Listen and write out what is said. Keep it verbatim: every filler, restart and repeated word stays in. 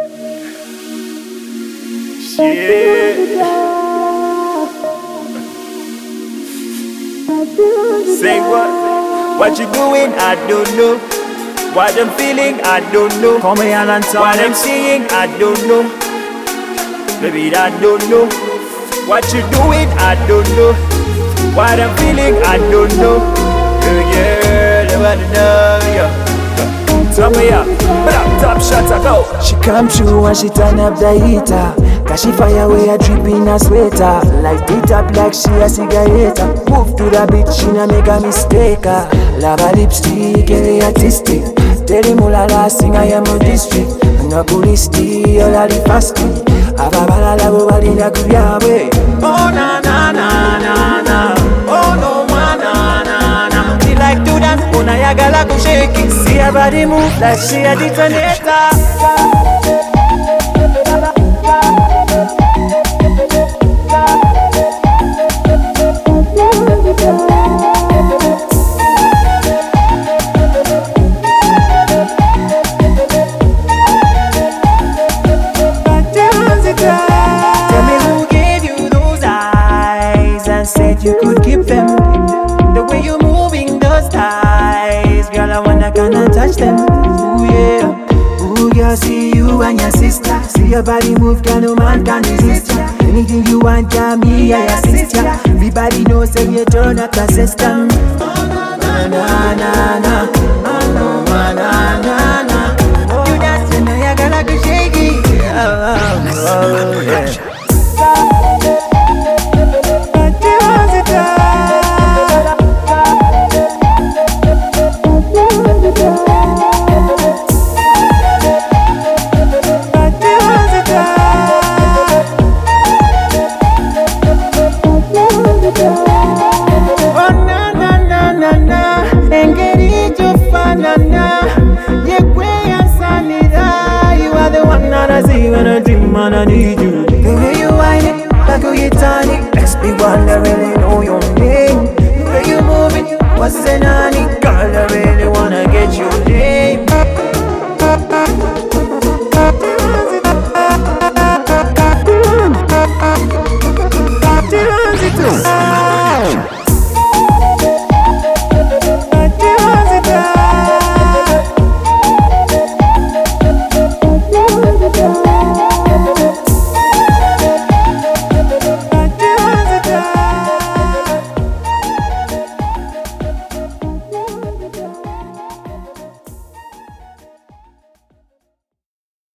Shit. Say what? What you doing? I don't know. What I'm feeling? I don't know. Come here and tell What I'm seeing? I don't know. Baby, I don't know. What you doing? I don't know. What I'm feeling? I don't know. Yeah, yeah, I wanna know, yeah. Tell me up, top shot I go. She come through and she turn up the heater. Cause she fire away a drip in a sweater. Like it up like she a cigarette. Move to the beat, she na make a mistake. Lava lipstick, very artistic. Tell him all I sing I am a district. No police tea, all I the fasting. Ababala labo balinda kuyawe. Oh na na na na na. Oh no ma na na na. She like to dance, una yagala go shake it. See her body move like she a detonator. Said you could keep them. The way you're moving those thighs, girl, I wanna kinda touch them. Ooh yeah, ooh girl, see you and your sister. See your body move, girl, no man can resist ya. Anything you want, girl, me I assist ya. Everybody knows that you turn up the system. Na na na na, na na na na na. You dance and now you gotta go shaky. Oh, oh, oh yeah. When I dream and I need you.